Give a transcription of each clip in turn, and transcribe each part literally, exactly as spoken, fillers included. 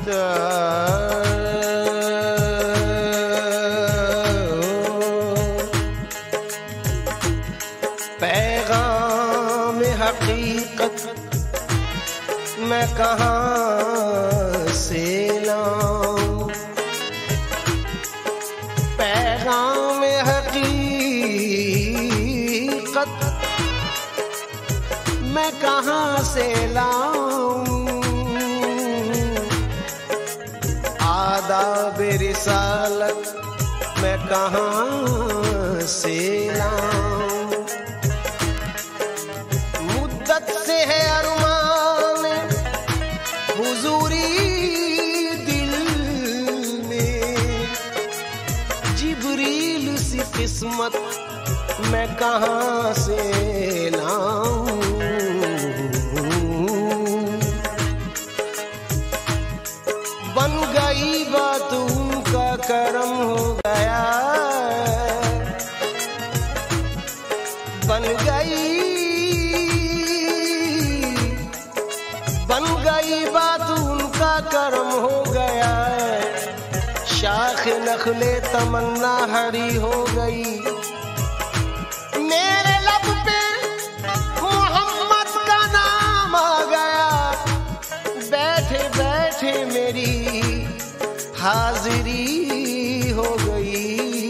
पैगाम हकीकत मैं कहाँ से लाऊं, पैगाम हकीकत मैं कहाँ से लाऊं, आदाब रिसालत मैं कहाँ से लाऊं। मुद्दत से है अरमान हुजूरी दिल में, जिब्रील सी किस्मत मैं कहाँ से लाऊं। बन गई बात उनका करम हो गया, बन गई बन गई बात उनका करम हो गया, शाख नखले तमन्ना हरी हो गई। मेरे लब पे मोहम्मद का नाम आ गया, बैठे बैठे मेरी हाजिरी हो गई।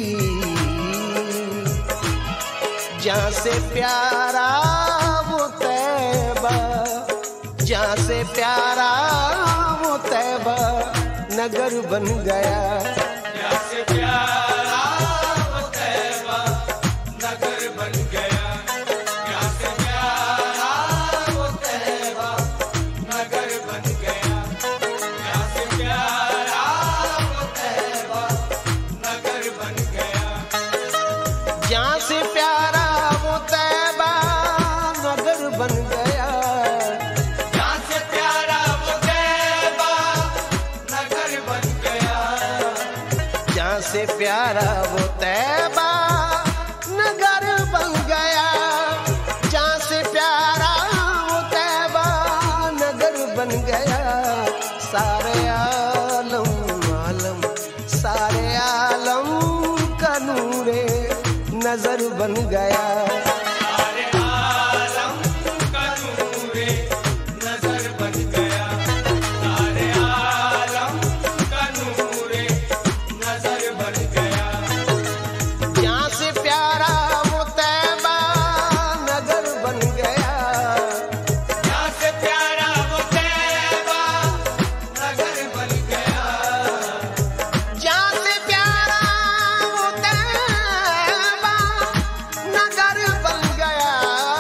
जहाँ से प्यारा वो तैबा, जहाँ से प्यारा वो तैबा नगर बन गया, जहाँ से प्यारा वो तैबा नगर बन गया, जहाँ से प्यारा वो तैबा नगर बन गया, जहाँ से प्यारा वो तैबा नगर बन गया, जहाँ से प्यारा वो तैबा नगर बन गया, जहाँ से प्यारा वो तैबा नगर बन गया, जहाँ से प्यारा वो तैबा नगर बन गया, जहाँ से प्यारा वो तैबा नगर बन गया। सारे आलम आलम सारे आलम का नूरे नजर बन गया, सारे आलम का नूरे नजर बन गया, सारे आलम का नूरे नजर बन गया, जहाँ से प्यारा वो तैबा नगर बन गया, जहाँ से प्यारा वो तैबा नगर बन गया, जहाँ से प्यारा वो तैबा नगर बन गया।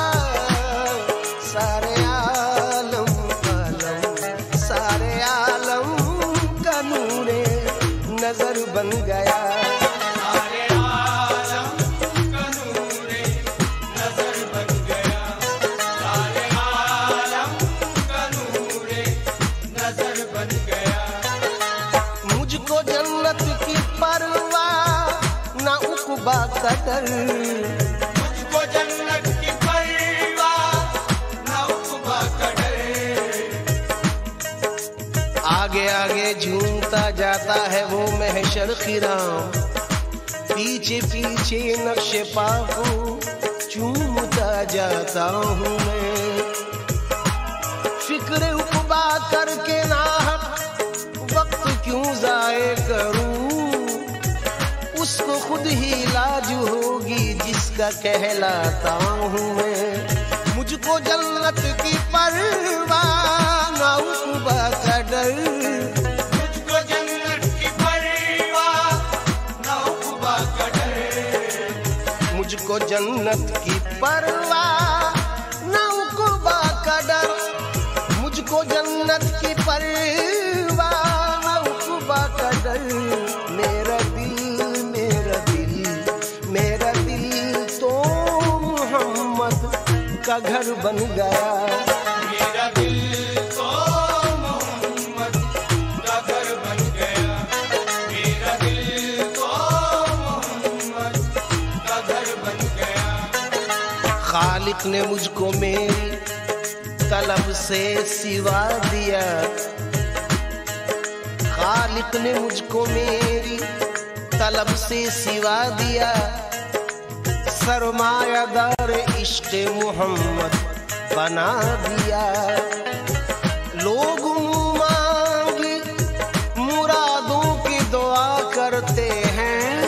सारे आलम आलम सारे आलम का नूरे नजर बन गया, सारे आलम का नूरे नजर बन गया, सारे आलम का नूरे नजर बन गया। मुझको जन्नत की परवाह ना उक़बा कदर, मुझको जन्नत की परवाह ना उक़बा का डर, आगे आगे झूमता जाता है वो महशर खिराम, पीछे पीछे नक्शे पाको चूमता जाता हूँ मैं। फिक्र उक़बा करके नाहक वक्त क्यों ज़ाये करूँ, उसको खुद ही लाज होगी जिसका कहलाता हूँ मैं। मुझको जन्नत की परवाह ना उक़बा का डर, मुझको जन्नत की परवाह ना उक़बा का डर, मुझको जन्नत की परवाह ना उक़बा का डर, मुझको जन्नत की परवाह ना उक़बा का डर। मेरा दिल मेरा दिल मेरा दिल तो मोहम्मद का घर बन गया, मेरा दिल तो मोहम्मद का घर बन गया, मेरा दिल तो मोहम्मद का घर बन गया। खालिक ने मुझको मेरी तलब से सिवा दिया, खालिक ने मुझको मेरी तलब से सिवा दिया, सरमायादार इश्क़ मोहम्मद बना दिया। लोग मुँह मांगी मुरादों की दुआ करते हैं,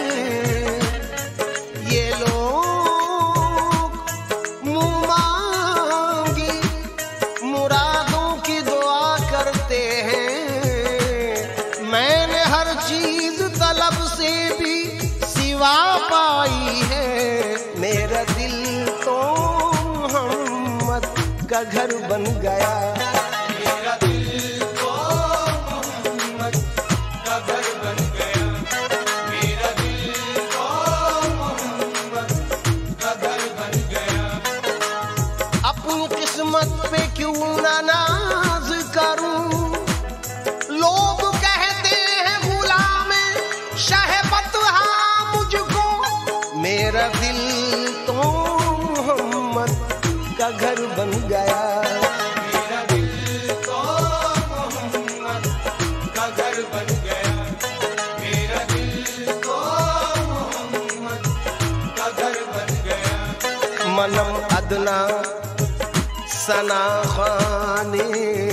ये लोग मुँह मांगी मुरादों की दुआ करते हैं। मैंने हर चीज तलब से भी सिवा पाई है, मेरा दिल तो मोहम्मद का घर बन गया। मेरा दिल तो मोहम्मद का घर बन गया, मेरा दिल तो मोहम्मद का घर बन गया। अपनी किस्मत पे क्यों ना नाज करूं, लोग कहते हैं गुलाम शहबत हाँ मुझको, मेरा दिल तो मोहम्मद का घर बन गया। मेरा दिल तो मोहम्मद का घर बन गया, मेरा दिल तो मोहम्मद का घर बन गया। मनम अदना सना खाने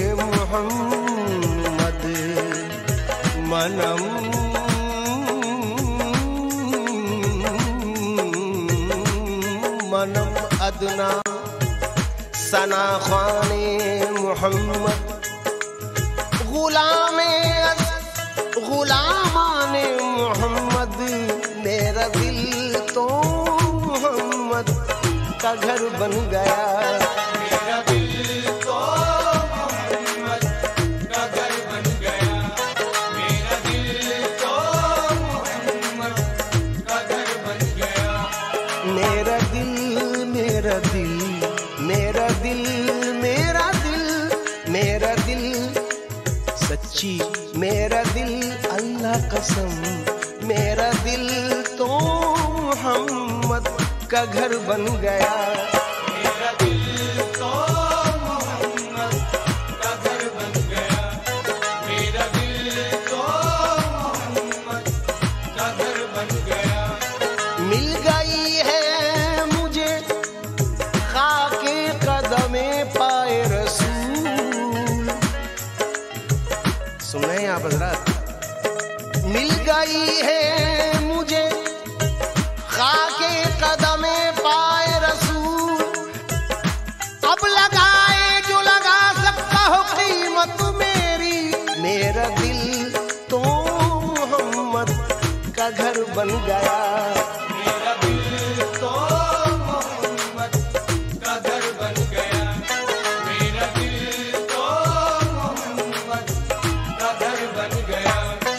मोहम्मद, मनम मनम अदना सना खाने मोहम्मद, गुलामे गुलामाने मोहम्मद, मेरा दिल तो मोहम्मद का घर बन गया। मेरा दिल तो मोहम्मद का घर बन गया, मेरा दिल तो मोहम्मद का घर बन गया। मेरा दिल मेरा दिल मेरा दिल मेरा दिल मेरा दिल सच्ची, मेरा दिल अल्लाह कसम, मेरा दिल तो मोहम्मद का घर बन गया। मेरा दिल तो मोहम्मद का घर बन गया, मेरा दिल तो मोहम्मद का घर बन गया। मिल गई है मुझे खाके कदमे पाए रसूल, सुन रहे हैं आप हज़रात? मिल गई है मुझे खाके कदमे पाए रसूल, अब लगाए जो लगा सकता हो कीमत मेरी, मेरा दिल तो मोहम्मद का घर बन गया। मेरा दिल तो मोहम्मद का घर बन गया, मेरा दिल तो मोहम्मद का घर बन गया।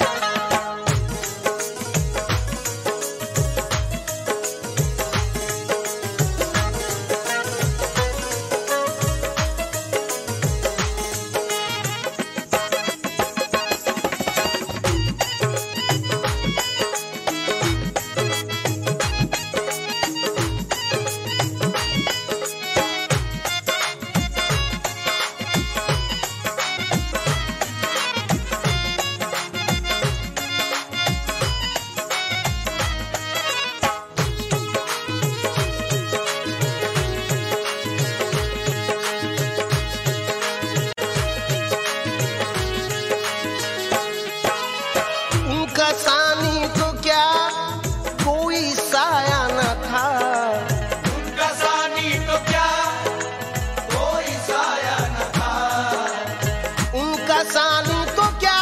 उनका सानी तो क्या कोई साया न था, उनका सानी तो क्या कोई साया न था, उनका सानी तो क्या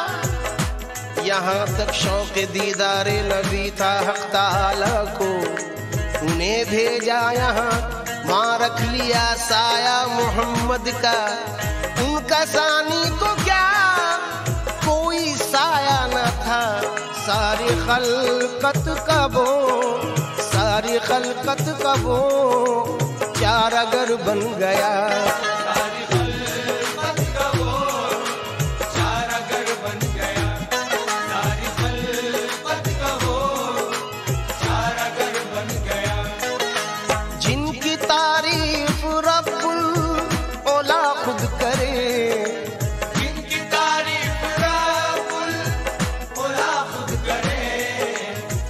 यहाँ तक शौक़ दीदारे नबी था हक़ ताला को, उन्हें भेजा यहाँ माँ रख लिया साया मोहम्मद का। उनका सानी तो क्या कोई साया न था, सारी खलकत का वो सारी खलकत का वो चारागर बन गया। सारी खलकत का वो चारागर बन गया, सारी खलकत का वो चारागर बन गया। जिनकी तारीफ रब्बुल ओला खुद करे, जिनकी तारीफ रब्बुल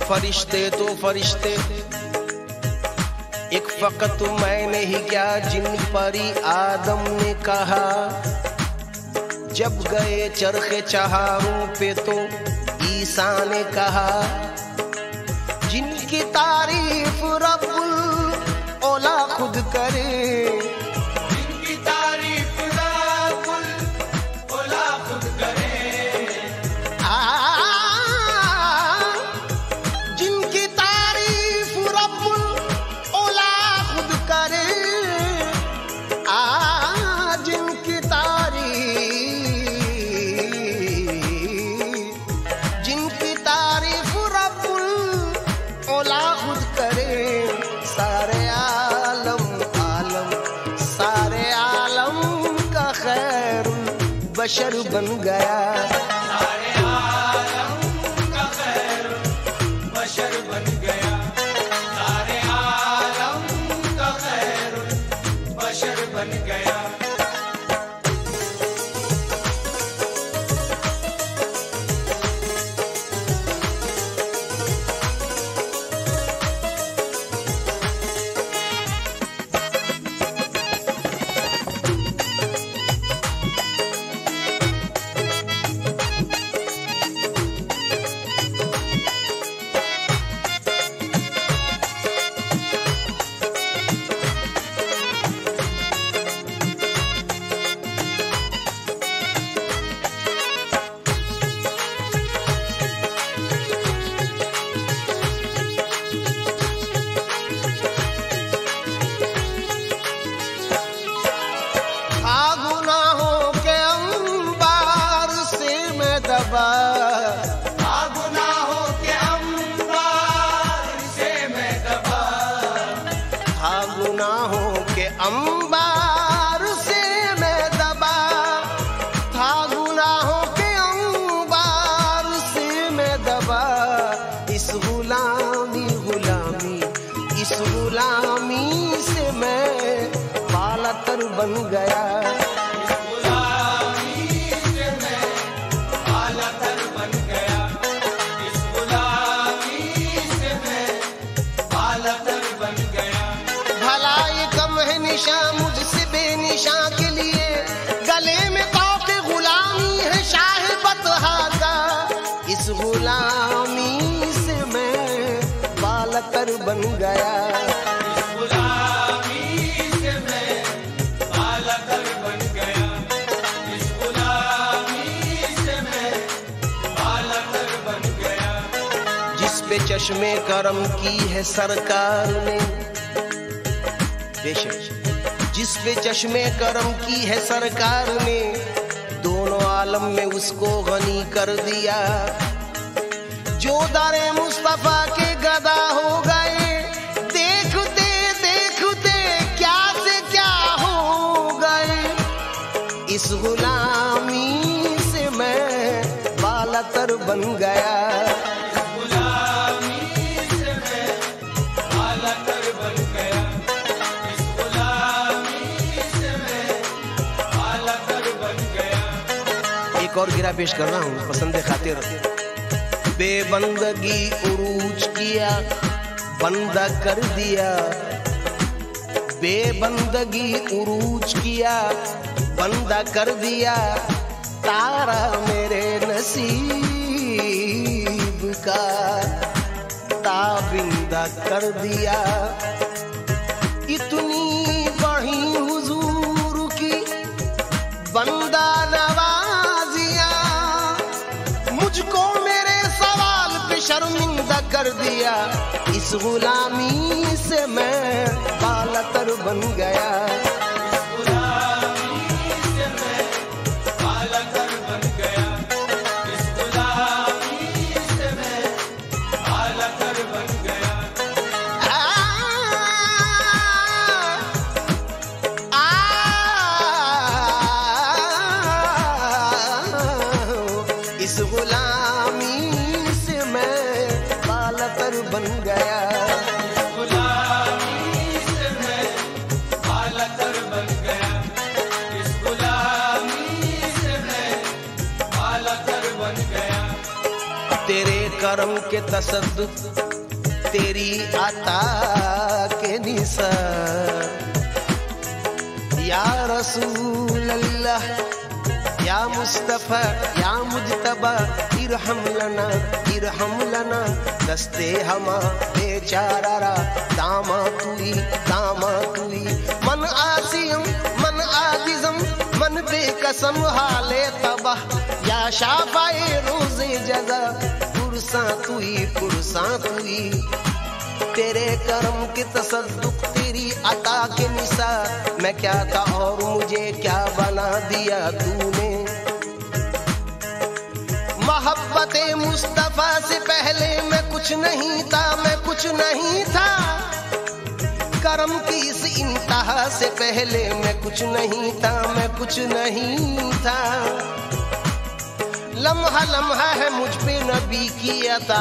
फरिश्ते तो फरिश्ते, एक फकत मैंने ही क्या जिन परी आदम ने कहा। जब गए चरखे चहारों पे तो ईसा ने कहा, जिनकी तारीफ रब्बुल औला खुद करे, जिनकी तारीफ रब्बुल औला खुद करे। आ जिनकी तारीफ रब्बुल औला खुद करे, आ जिनकी तारीफ जिनकी तारीफ रब्बुल औला खुद करे। सारे आलम आलम सारे आलम का खैर बशर बन गया, सारे आलम का खैर बशर बन गया, सारे आलम का खैर बशर बन गया। गुनाहों के अंबार से मैं दबा, था गुनाहों के अंबार से मैं दबा, था गुनाहों के अंबार से मैं दबा। इस गुलामी गुलामी इस गुलामी से मैं बालतर बन गया, मुझसे बेनिशा के लिए गले में तौके गुलामी है शाह बतहा का। इस गुलामी से मैं बालकर बन गया, इस गुलामी से मैं बालकर बन गया, इस गुलामी से मैं बालकर बन गया। जिस पे चश्मे करम की है सरकार ने, बेशक जिस पे चश्मे करम की है सरकार ने, दोनों आलम में उसको गनी कर दिया। जो दरे मुस्तफा के गदा हो गए, देखते देखते क्या से क्या हो गए। इस गुलामी से मैं बालतर बन गया, और गिरा पेश कर रहा हूँ पसंद खातिर। बेबंदगी उरूज किया बंदा कर दिया, बेबंदगी उरूज किया बंदा कर दिया। तारा मेरे नसीब का ताबिंदा कर दिया। इतनी बड़ी हुजूर की बंदा मुझको मेरे सवाल पे शर्मिंदा कर दिया। इस गुलामी से मैं बालतर बन गया, इस गुलामी से मैं बालकर बन गया, इस गुलामी से मैं बालकर बन गया। आ, आ, इस गुलामी से मैं बालतर बन गया, इस गुलामी से मैं बालकर बन गया, इस गुलामी से मैं बालकर बन गया। तेरे करम के तसद्दुक तेरी आता के निसार। या रसूल अल्लाह या मुस्तफा या मुज्तबा इरहम लना इरहम लना दस्ते हमा बेचारा दामा तुई दामा तुई। मन आसियम मन आजिजम मन बेकसम हाले तबाह या शाफाए रोज़े जज़ा पुरसा तुई पुरसा तुई। तेरे करम के तसद्दुक तेरी अता के निसार। मैं क्या था और मुझे क्या बना दिया तूने। मोहब्बते मुस्तफा से पहले मैं कुछ नहीं था मैं कुछ नहीं था। करम की इस इंतहा से पहले मैं कुछ नहीं था मैं कुछ नहीं था। लम्हा लम्हा है मुझ पे नबी की अता।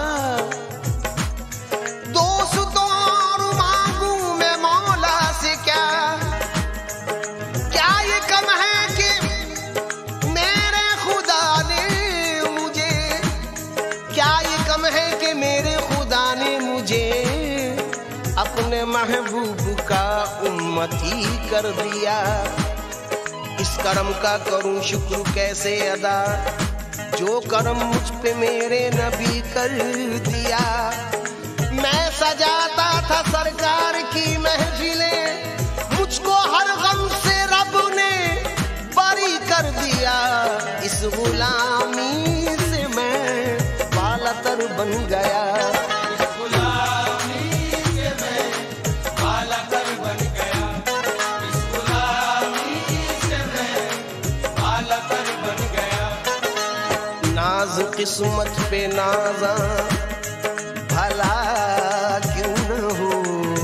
दोस्तों और मांगू मैं मौला से क्या क्या ये कम है कि मेरे खुदा ने मुझे क्या ये कम है कि मेरे खुदा ने मुझे अपने महबूब का उम्मती कर दिया। इस करम का करूं शुक्र कैसे अदा जो करम मुझ पे मेरे नबी कर दिया। मैं सजाता था सरकार की महफिलें मुझको हर गम से रब ने बरी कर दिया। इस गुलामी से मैं बालातर बन गया। इस गुलामी से मैं बालातर बन गया। इस गुलामी से मैं बालातर बन गया। नाज किस्मत पे नाजा भला क्यों न हो।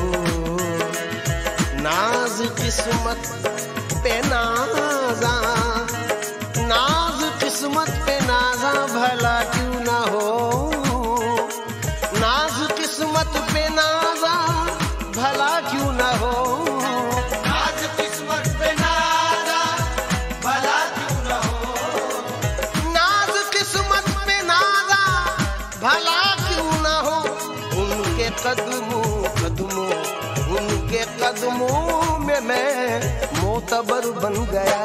नाज किस्मत पे नाजा नाज किस्मत पे नाजा भला क्यों न हो। नाज किस्मत पे नाजा भला क्यों न हो। नाज किस्मत पे नाजा भला क्यों न हो। नाज किस्मत पे नाजा भला क्यों न हो। उनके कदमों कदमों उनके कदमों में मैं मोतबर बन गया।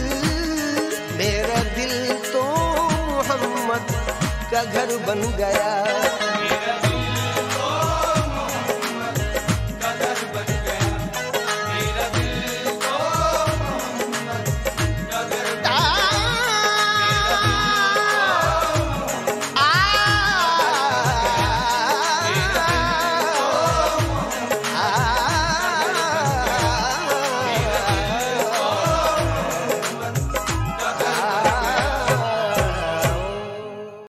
का घर बन गया।